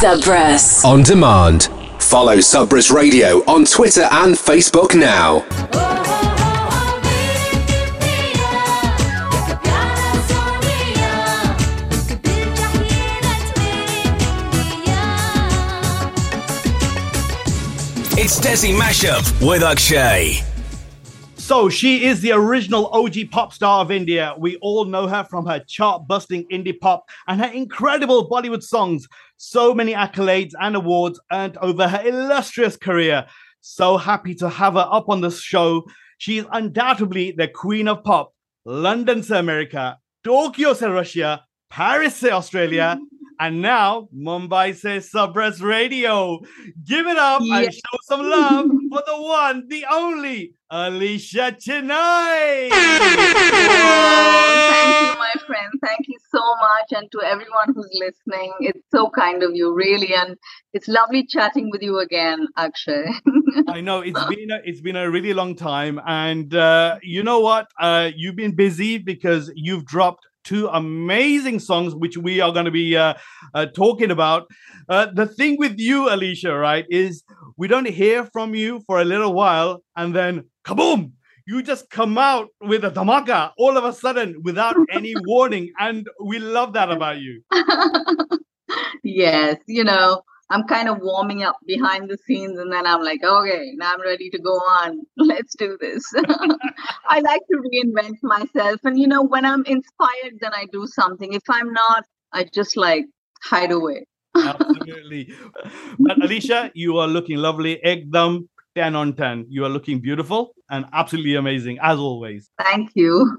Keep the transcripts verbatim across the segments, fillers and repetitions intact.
Subris. On demand. Follow Subris Radio on Twitter and Facebook now. It's Desi Mashup with Akshay. So she is the original O G pop star of India. We all know her from her chart-busting indie pop and her incredible Bollywood songs. So many accolades and awards earned over her illustrious career. So happy to have her up on this show. She is undoubtedly the queen of pop. London se America, Tokyo se Russia, Paris se Australia, and now Mumbai se Subris Radio. Give it up yeah. and show some love for the one, the only, Alisha Chennai. Oh, thank you, my friend. Thank you so much. And to everyone who's listening, it's so kind of you, really. And it's lovely chatting with you again, Akshay. I know it's been a, it's been a really long time. And uh, you know what? Uh, you've been busy because you've dropped two amazing songs, which we are going to be uh, uh, talking about. Uh, the thing with you, Alisha, right, is we don't hear from you for a little while, and then kaboom, you just come out with a dhamaka all of a sudden without any warning, and we love that about you. Yes, you know, I'm kind of warming up behind the scenes, and then I'm like, okay, now I'm ready to go on. Let's do this. I like to reinvent myself. And, you know, when I'm inspired, then I do something. If I'm not, I just like hide away. Absolutely. But Alisha, you are looking lovely. Ekdam ten on ten. You are looking beautiful and absolutely amazing, as always. Thank you.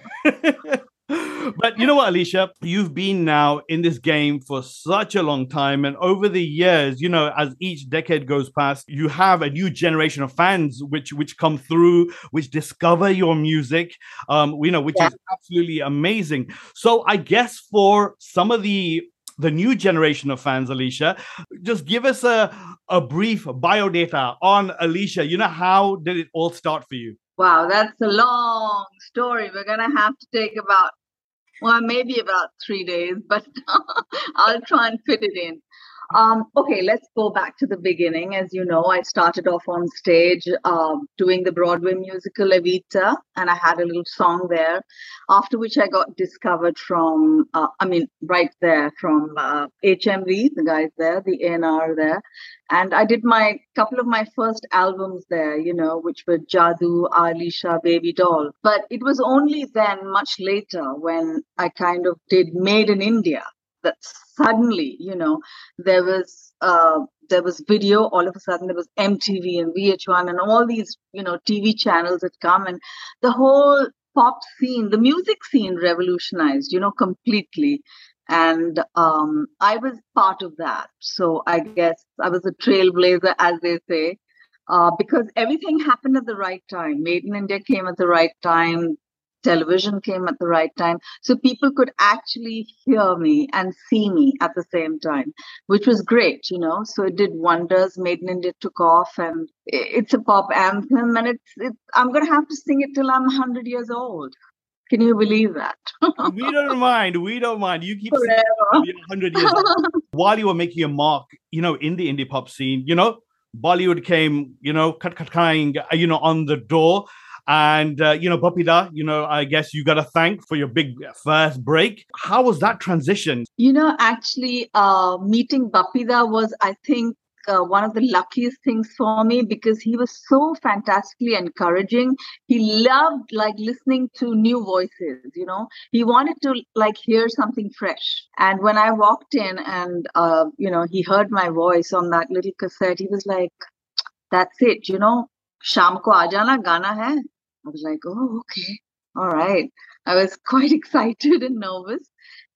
But you know what, Alisha, you've been now in this game for such a long time. And over the years, you know, as each decade goes past, you have a new generation of fans which which come through, which discover your music, um, you know, which yeah. is absolutely amazing. So I guess for some of the the new generation of fans, Alisha, just give us a, a brief biodata on Alisha. You know, how did it all start for you? Wow, that's a long story. We're going to have to take about, well, maybe about three days, but I'll try and fit it in. Um, okay, let's go back to the beginning. As you know, I started off on stage uh, doing the Broadway musical Evita, and I had a little song there, after which I got discovered from, uh, I mean, right there from uh, H M V, the guys there, the A and R there. And I did my couple of my first albums there, you know, which were Jadoo, Alisha, Baby Doll. But it was only then, much later, when I kind of did Made in India, that suddenly, you know, there was uh, there was video. All of a sudden, there was M T V and V H one and all these, you know, T V channels had come, and the whole pop scene, the music scene, revolutionized, you know, completely. And um, I was part of that. So I guess I was a trailblazer, as they say, uh, because everything happened at the right time. Made in India came at the right time. Television came at the right time. So people could actually hear me and see me at the same time, which was great, you know. So it did wonders. Made in India took off, and it's a pop anthem. And it's, it's I'm going to have to sing it till I'm one hundred years old. Can you believe that? We don't mind. We don't mind. You keep saying one hundred years old. While you were making your mark, you know, in the indie pop scene, you know, Bollywood came, you know, cut, cut, crying, you know, on the door. And, uh, you know, Bapida, you know, I guess you got to thank for your big first break. How was that transition? You know, actually, uh, meeting Bapida was, I think, Uh, one of the luckiest things for me, because he was so fantastically encouraging. He loved like listening to new voices, you know. He wanted to like hear something fresh. And when I walked in and, uh, you know, he heard my voice on that little cassette, he was like, that's it, you know, Sham ko aa jana, gana hai. I was like, oh, okay. All right. I was quite excited and nervous.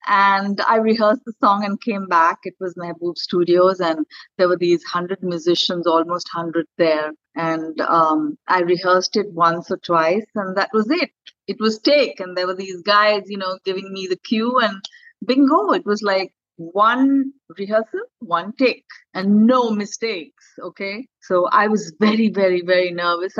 And I rehearsed the song and came back. It was Mehboob Studios, and there were these hundred musicians, almost hundred there. And um, I rehearsed it once or twice, and that was it. It was take, and there were these guys, you know, giving me the cue, and bingo. It was like one rehearsal, one take, and no mistakes. Okay, so I was very, very, very nervous. I was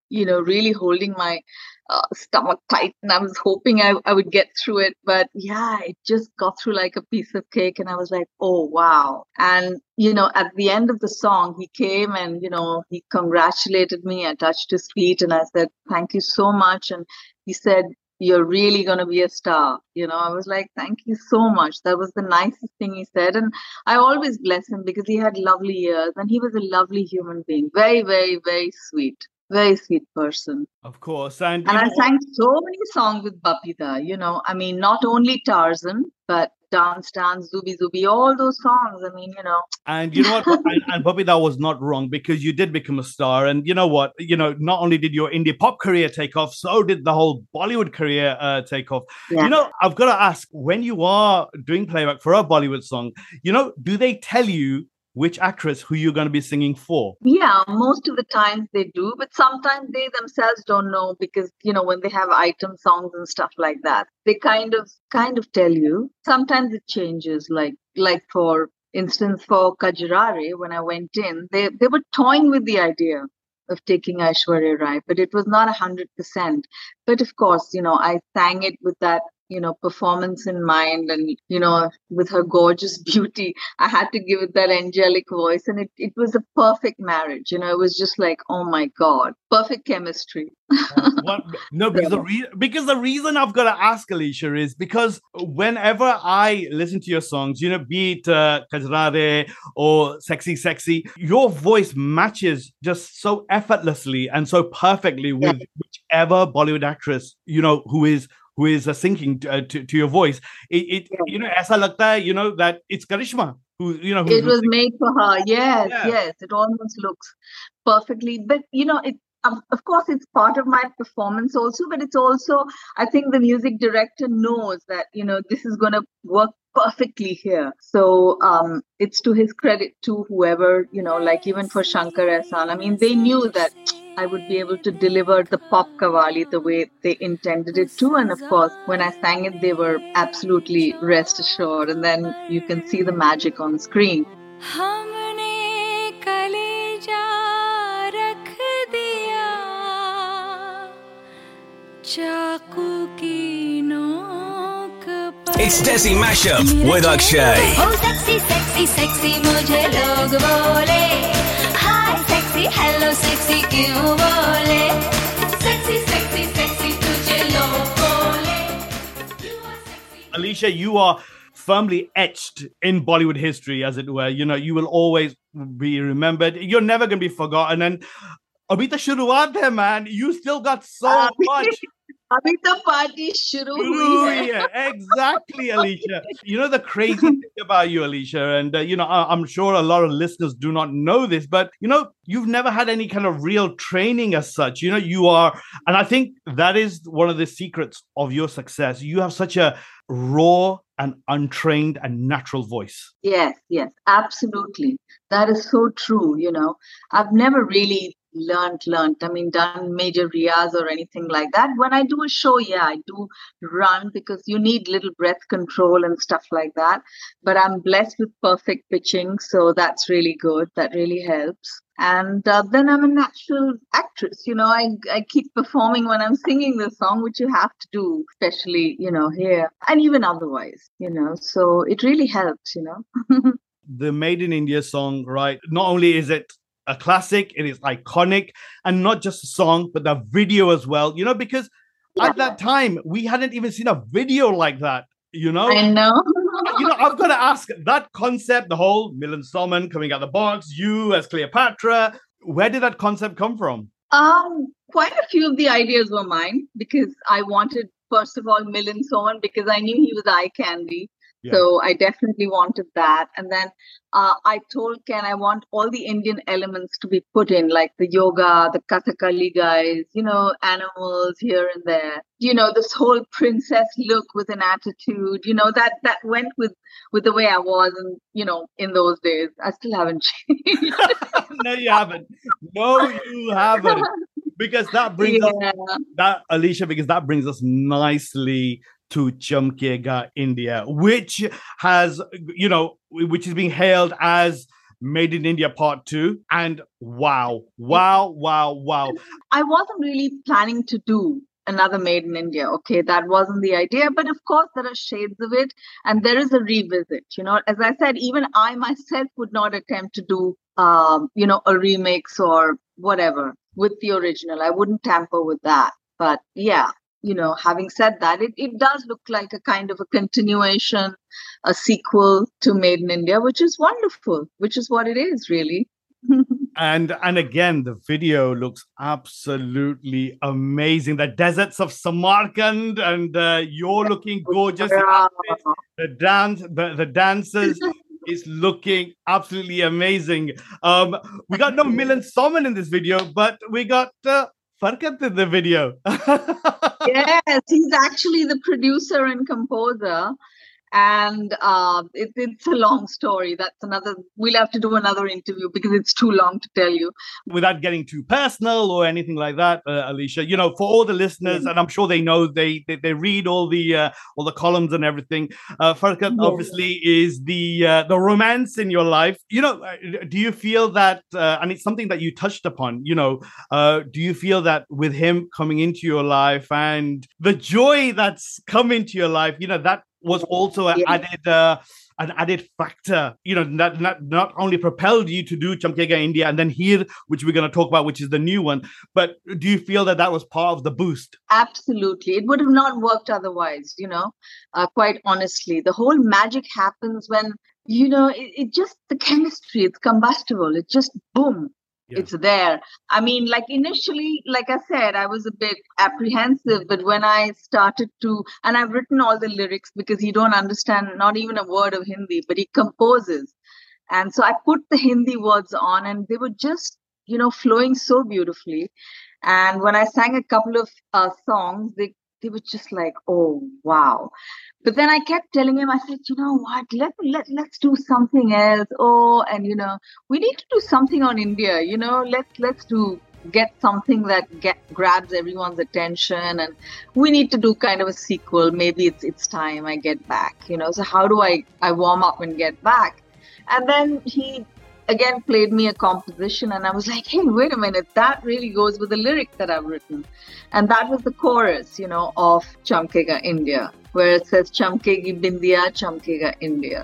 you know, really holding my uh, stomach tight, and I was hoping I, I would get through it. But yeah, it just got through like a piece of cake. And I was like, oh, wow. And, you know, at the end of the song, he came and, you know, he congratulated me. I touched his feet and I said, thank you so much. And he said, you're really going to be a star. You know, I was like, thank you so much. That was the nicest thing he said. And I always bless him because he had lovely ears and he was a lovely human being. Very, very, very sweet. Very sweet person. Of course. And, and I sang so many songs with Babita, you know, I mean, not only Tarzan, but Dance Dance, Zubi Zubi, all those songs. I mean, you know. And you know what? and, and Babita was not wrong because you did become a star. And you know what? You know, not only did your indie pop career take off, so did the whole Bollywood career uh, take off. Yeah. You know, I've got to ask, when you are doing playback for a Bollywood song, you know, do they tell you which actress who you're going to be singing for? Yeah, most of the times they do, but sometimes they themselves don't know because, you know, when they have item songs and stuff like that, they kind of kind of tell you. Sometimes it changes, like like for instance, for Kajrare, when I went in, they, they were toying with the idea of taking Aishwarya Rai, but it was not one hundred percent. But of course, you know, I sang it with that, you know, performance in mind, and, you know, with her gorgeous beauty, I had to give it that angelic voice, and it, it was a perfect marriage. You know, it was just like, oh my God, perfect chemistry. uh, what? No, because, yeah. the re- because the reason I've got to ask, Alicia, is because whenever I listen to your songs, you know, be it uh, Kajrare or Sexy Sexy, your voice matches just so effortlessly and so perfectly with yeah. whichever Bollywood actress, you know, who is who is uh, syncing uh, to, to your voice. It, it yeah. you know, aisa lagta hai, you know, that it's Karishma who, you know. Who, it was made for her. Yes, yeah. yes. It almost looks perfectly. But, you know, it, of, of course, it's part of my performance also, but it's also, I think the music director knows that, you know, this is going to work perfectly here. So um, it's to his credit to whoever, you know, like even for Shankar Ehsaan. I mean, they knew that I would be able to deliver the pop Qawwali the way they intended it to. And of course, when I sang it, they were absolutely rest assured. And then you can see the magic on screen. It's Desi Mashup with Akshay. Oh, sexy, sexy, sexy, mujhe log bole. Hi, sexy, hello, sexy, kyun bole? Sexy, sexy, sexy, tujhe log bole. Alicia, you are firmly etched in Bollywood history, as it were. You know, you will always be remembered. You're never going to be forgotten. And abhi to shuruaat hai, man. You still got so much. Abhi to party shuru hui hai. Exactly, Alicia. You know the crazy thing about you, Alicia, and uh, you know, I- I'm sure a lot of listeners do not know this, but you know, you've never had any kind of real training as such. You know, you are, and I think that is one of the secrets of your success. You have such a raw and untrained and natural voice. Yes, yes, absolutely. That is so true. You know, I've never really learned, learned. I mean, done major riyaz or anything like that. When I do a show, yeah, I do run because you need little breath control and stuff like that. But I'm blessed with perfect pitching. So that's really good. That really helps. And uh, then I'm a natural actress. You know, I, I keep performing when I'm singing the song, which you have to do, especially, you know, here and even otherwise, you know. So it really helps, you know. The Made in India song, right? Not only is it a classic, it is iconic, and not just a song, but the video as well, you know, because yeah. at that time, we hadn't even seen a video like that, you know? I know. You know, I've got to ask, that concept, the whole Milind Soman coming out the box, you as Cleopatra, where did that concept come from? Um, quite a few of the ideas were mine because I wanted, first of all, Milind Soman because I knew he was eye candy. Yeah. So I definitely wanted that. And then uh, I told Ken I want all the Indian elements to be put in, like the yoga, the Kathakali guys, you know, animals here and there. You know, this whole princess look with an attitude, you know, that that went with, with the way I was and, you know, in those days. I still haven't changed. No, you haven't. No, you haven't. Because that brings yeah. us, that, Alicia, because that brings us nicely to Chamkega India, which has, you know, which is being hailed as Made in India Part Two, and wow, wow, wow, wow. I wasn't really planning to do another Made in India. Okay, that wasn't the idea, but of course there are shades of it, and there is a revisit. You know, as I said, even I myself would not attempt to do, um, you know, a remix or whatever with the original. I wouldn't tamper with that. But yeah, you know, having said that, it, it does look like a kind of a continuation, a sequel to Made in India, which is wonderful, which is what it is, really. and and again, the video looks absolutely amazing. The deserts of Samarkand, and uh, you're looking gorgeous. Wow. The dance, the, the dancers is looking absolutely amazing. Um, we got no Milan Soman in this video, but we got uh, Farkat in the video. Yes, he's actually the producer and composer. And uh, it, it's a long story. That's another, we'll have to do another interview because it's too long to tell you. Without getting too personal or anything like that, uh, Alicia, you know, for all the listeners, yeah. and I'm sure they know, they they, they read all the uh, all the columns and everything. Uh, Farkat yeah. obviously is the uh, the romance in your life. You know, do you feel that, uh, and it's something that you touched upon, you know, uh, do you feel that with him coming into your life and the joy that's come into your life, you know, that was also an yeah. added uh, an added factor, you know, that not, not only propelled you to do Chamkega India and then here, which we're going to talk about, which is the new one, but do you feel that that was part of the boost? Absolutely. It would have not worked otherwise, you know, uh, quite honestly. The whole magic happens when, you know, it, it just, the chemistry, it's combustible. It's just boom. Yeah. It's there. I mean, like initially, like I said, I was a bit apprehensive, but when I started to, and I've written all the lyrics because you don't understand not even a word of Hindi, but he composes. And so I put the Hindi words on and they were just, you know, flowing so beautifully. And when I sang a couple of uh, songs, they, they were just like, oh, wow. But then I kept telling him, I said, you know what, let, let, let's do something else. Oh, and, you know, we need to do something on India, you know, let's, let's do, get something that get, grabs everyone's attention. And we need to do kind of a sequel. Maybe it's, it's time I get back, you know, so how do I, I warm up and get back? And then he again played me a composition and I was like, hey, wait a minute, that really goes with the lyric that I've written. And that was the chorus, you know, of Chamkega India, where it says Chamkegi Bindiya, Chamkega India.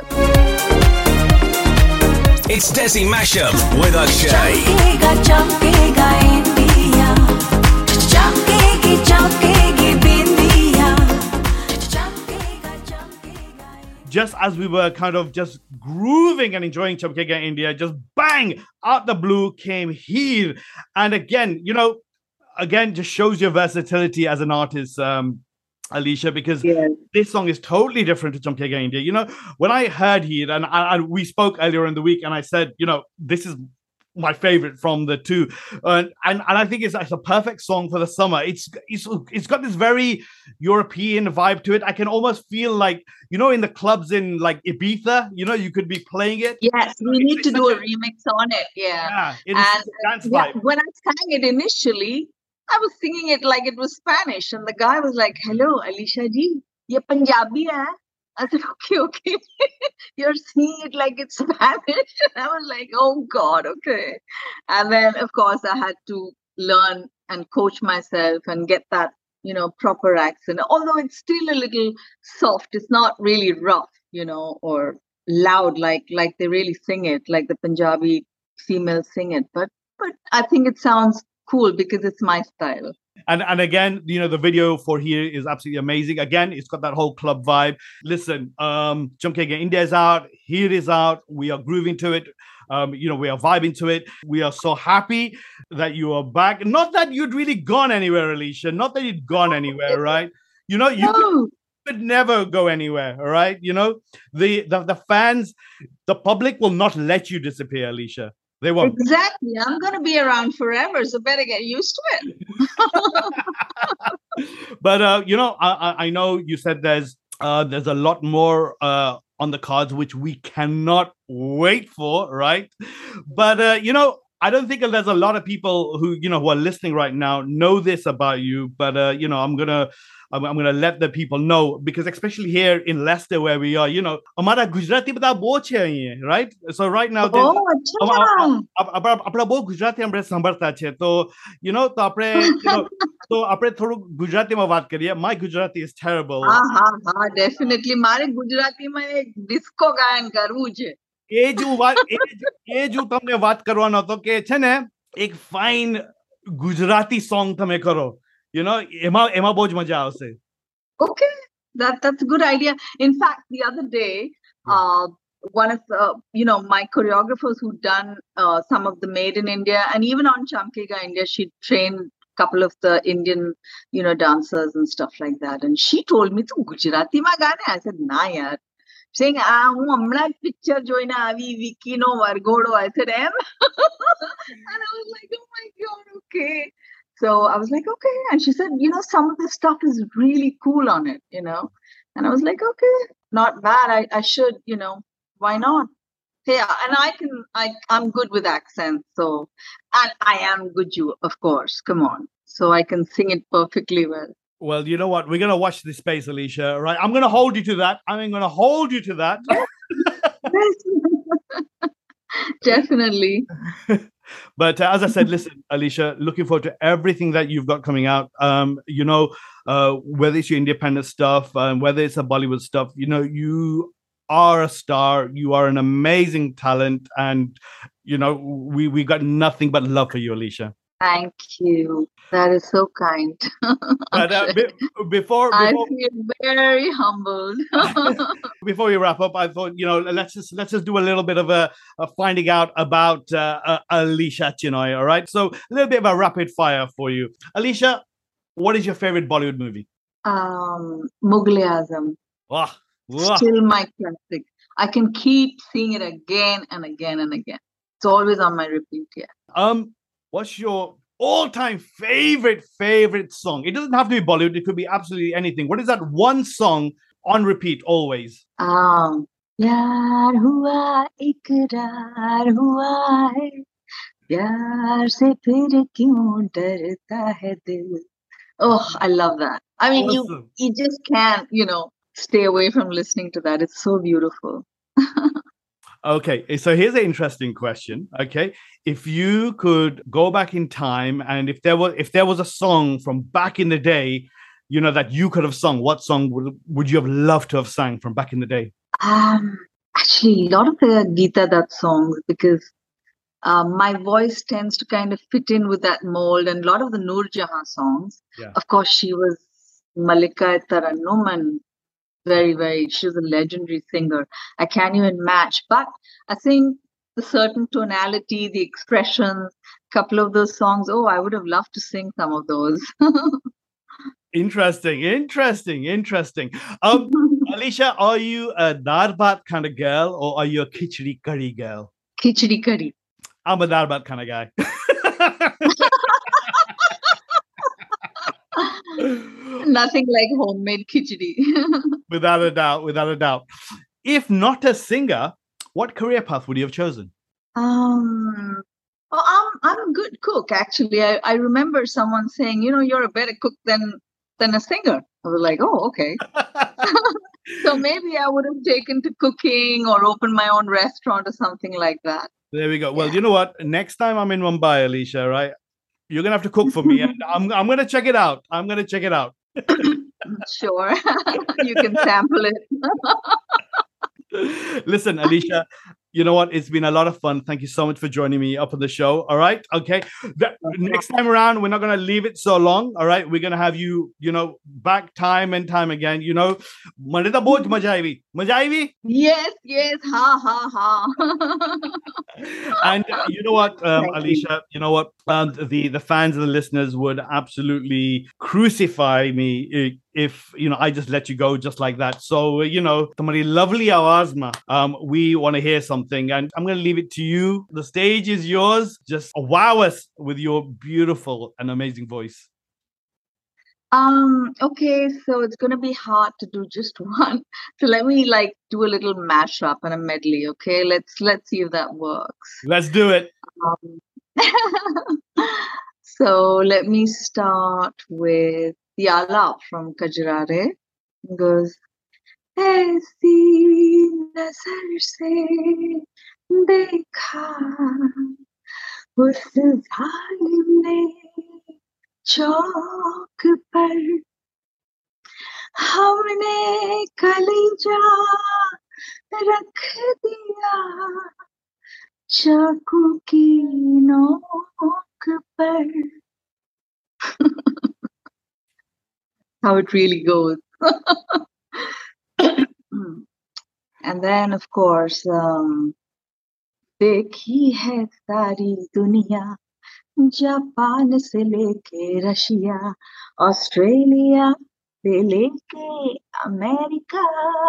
It's Desi Mashup with Akshay. Chamkega, Chamkega India. Chamkegi, Chamkegi Bindiya. Chamkega, Chamkega. Just as we were kind of just grooving and enjoying Chamkega India, just bang, out the blue came here. And again, you know, again, just shows your versatility as an artist, um, Alicia, because yes. this song is totally different to Chamkega India. You know, when I heard here, and, and we spoke earlier in the week, and I said, you know, this is my favorite from the two, uh, and and I think it's, it's a perfect song for the summer. It's it's it's got this very European vibe to it. I can almost feel like, you know, in the clubs in like Ibiza, you know, you could be playing it. Yes, we need it's to do a, a remix on it. Yeah, yeah and yeah, when I sang it initially, I was singing it like it was Spanish, and the guy was like, "Hello, Alicia ji, ye Punjabi hai?" I said, "Okay, okay." You're singing it like it's Spanish. And I was like, "Oh God, okay." And then, of course, I had to learn and coach myself and get that, you know, proper accent. Although it's still a little soft, it's not really rough, you know, or loud like like they really sing it, like the Punjabi females sing it. But but I think it sounds cool because it's my style. And and again, you know, the video for here is absolutely amazing. Again, it's got that whole club vibe. Listen, um, Chamkega India is out. Here is out. We are grooving to it. Um, you know, we are vibing to it. We are so happy that you are back. Not that you'd really gone anywhere, Alicia. Not that you'd gone anywhere, right? You know, you no. could, could never go anywhere, all right? You know, the, the, the fans, the public will not let you disappear, Alicia. They won't. Exactly. I'm going to be around forever, so better get used to it. But, uh, you know, I, I know you said there's uh, there's a lot more uh, on the cards, which we cannot wait for, right? But, uh, you know, I don't think there's a lot of people who, you know, who are listening right now know this about you, but, uh, you know, I'm going to I'm, I'm going to let the people know, because especially here in Leicester where we are, you know, हमारा गुजराती बता बहुत है, right? So right now, Oh, अच्छा. अपना बहुत गुजराती हमरे संभरता है, तो, you know, तो अपने, you know, तो अपने थोड़ा गुजराती में बात करिए. My Gujarati is terrible. हाँ हाँ हाँ, definitely. मारे गुजराती में एक डिस्को गायन करવું છે. એ જો વાત એ જો તમને વાત કરવાનો હતો કે છે ને એક ફાઇન ગુજરાતી સોંગ તમે કરો, you know, એમાં એમાં બહુ જ મજા આવશે. Okay, that that's a good idea. In fact, the other day, uh, one of uh, you know my choreographers who done uh, some of the Made in India, and even on Chamkega India, she trained a couple of the Indian, you know, dancers and stuff like that. And she told me, "Tu Gujarati ma gaane?" I said, "Nah, yaar." Saying, "Ah, હું હમણાં જ picture જોઈને આવી વિકીનો વરઘોડો." I said, "Em?" And I was like, "Oh my God, okay." So I was like, "Okay." And she said, "You know, some of this stuff is really cool on it, you know." And I was like, "Okay, not bad. I, I should, you know, why not?" Yeah, and I can, I, I'm good with accents. So, and I am Guju, of course. Come on. So I can sing it perfectly well. Well, you know what? We're going to watch this space, Alicia, right? I'm going to hold you to that. I'm going to hold you to that. Definitely. But uh, as I said, listen, Alicia, looking forward to everything that you've got coming out. Um, you know, uh, whether it's your independent stuff, um, whether it's a Bollywood stuff, you know, you are a star. You are an amazing talent. And, you know, we, we got nothing but love for you, Alicia. Thank you. That is so kind. But uh, be- before, before I feel very humbled. before we wrap up, I thought, you know, let's just let's just do a little bit of a, a finding out about uh, uh, Alicia Chinoy. All right, so a little bit of a rapid fire for you, Alicia. What is your favorite Bollywood movie? Um, Mughal-e-Azam. Wow. Wow. Still my classic. I can keep seeing it again and again and again. It's always on my repeat. Yeah. Um. What's your all-time favorite, favorite song? It doesn't have to be Bollywood. It could be absolutely anything. What is that one song on repeat always? Um, Yaar hua ikrar hua hai, pyar se phir kyun darta hai dil. Oh, I love that. I mean, Awesome. you you just can't, you know, stay away from listening to that. It's so beautiful. Okay, so here's an interesting question. Okay, if you could go back in time, and if there was if there was a song from back in the day, you know, that you could have sung, what song would would you have loved to have sang from back in the day? Um, actually, a lot of the Geeta Dutt songs, because um, my voice tends to kind of fit in with that mold, and a lot of the Noor Jahan songs. Yeah. Of course, she was Malika Tarannum, and very, very, she was a legendary singer. I can't even match. But I think the certain tonality, the expressions, a couple of those songs, oh, I would have loved to sing some of those. Interesting, interesting, interesting. Um, Alicia, are you a dal bhat kind of girl, or are you a khichdi curry girl? Khichdi curry. I'm a dal bhat kind of guy. Nothing like homemade khichdi. Without a doubt, without a doubt. If not a singer, what career path would you have chosen? Um, oh, I'm I'm a good cook, actually. I, I remember someone saying, you know, you're a better cook than than a singer. I was like, oh, okay. So maybe I would have taken to cooking or opened my own restaurant or something like that. There we go. Well, you know what? Next time I'm in Mumbai, Alicia, right? You're gonna have to cook for me, and I'm I'm gonna check it out. I'm gonna check it out. Sure, you can sample it. Listen, Alicia, you know what? It's been a lot of fun. Thank you so much for joining me up on the show. All right. Okay. The, next time around, we're not going to leave it so long. All right. We're going to have you, you know, back time and time again. You know, Manita bahut maja aayi. Maja aayi? Yes, yes. Ha, ha, ha. And uh, you know what, um, Thank Alicia, you. you know what? Um, the, the fans and the listeners would absolutely crucify me if, if you know, I just let you go just like that. So, uh, you know, tamari lovely awaaz ma, um, we want to hear something, and I'm going to leave it to you. The stage is yours. Just wow us with your beautiful and amazing voice. Um, okay, so it's gonna be hard to do just one. So let me like do a little mashup and a medley, okay? Let's let's see if that works. Let's do it. Um, So let me start with the Alap from Kajrare. It goes, ऐसी नजर से देखा उस जालिम ने चौक पर हमने कलेजा रख दिया चाकू की नोक पर. How it really goes. And then, of course, um, देखी है सारी दुनिया, जापान से लेके रशिया, ऑस्ट्रेलिया से लेके अमेरिका.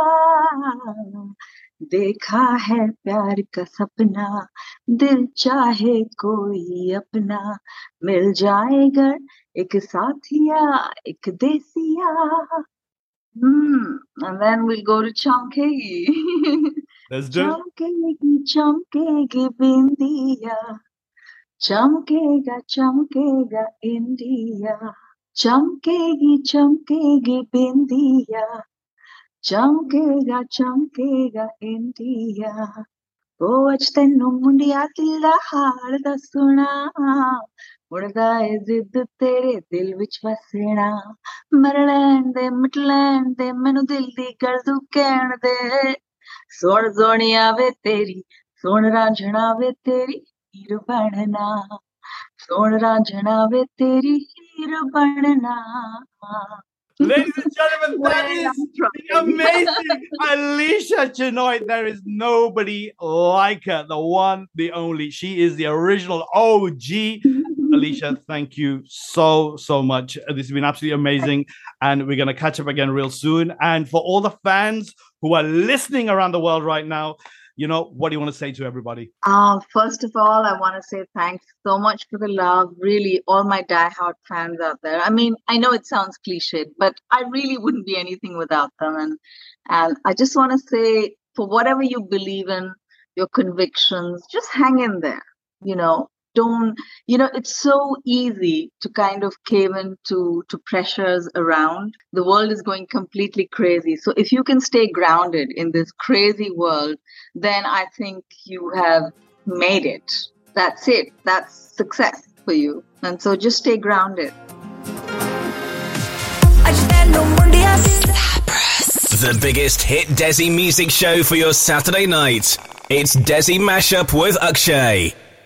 देखा है प्यार का सपना, दिल चाहे कोई अपना, मिल जाएगा एक साथिया, एक देसिया. Hmm. And then we'll go to Chamkegi. Let's do it. Chamkegi, Chamkegi, Bindiya. Chamkega, Chamkega, India. Chamkegi, Chamkegi, Bindiya. Chamkega, Chamkega, India. Oh, ਅੱਜ ਤੈਨੂੰ ਮੁੰਡਿਆ ਦਿਲ ਦਾ ਹਾਲ ਦੱਸਣਾ, ਮੁੜਦਾ ਏ ਜ਼ਿੱਦ ਤੇਰੇ ਦਿਲ ਵਿੱਚ ਵਸਣਾ. ਮਰ ਲੈਣ ਦੇ ਮਿਟ ਲੈਣ ਦੇ ਮੈਨੂੰ ਦਿਲ ਦੀ ਗੱਲ ਤੂੰ ਕਹਿਣ ਦੇ. ਸੁਣ ਸੋਹਣੀਆ ਵੇ ਤੇਰੀ, ਸੁਣ ਰਾਂਝਣਾ ਵੇ ਤੇਰੀ ਹੀਰ ਬਣਨਾ. ਸੁਣ ਰਾਂਝਣਾ ਵੇ ਤੇਰੀ ਹੀਰ ਬਣਨਾ. Ladies and gentlemen, that is amazing. Alicia Chenoy, there is nobody like her. The one, the only. She is the original O G. Alicia, thank you so, so much. This has been absolutely amazing. And we're going to catch up again real soon. And for all the fans who are listening around the world right now, you know, what do you want to say to everybody? Uh, first of all, I want to say thanks so much for the love. Really, all my diehard fans out there. I mean, I know it sounds cliched, but I really wouldn't be anything without them. And, and I just want to say, for whatever you believe in, your convictions, just hang in there. You know, don't, you know, it's so easy to kind of cave into to pressures around. The world is going completely crazy. So if you can stay grounded in this crazy world, then I think you have made it. That's it. That's success for you. And so just stay grounded. The biggest hit Desi music show for your Saturday night. It's Desi Mashup with Akshay.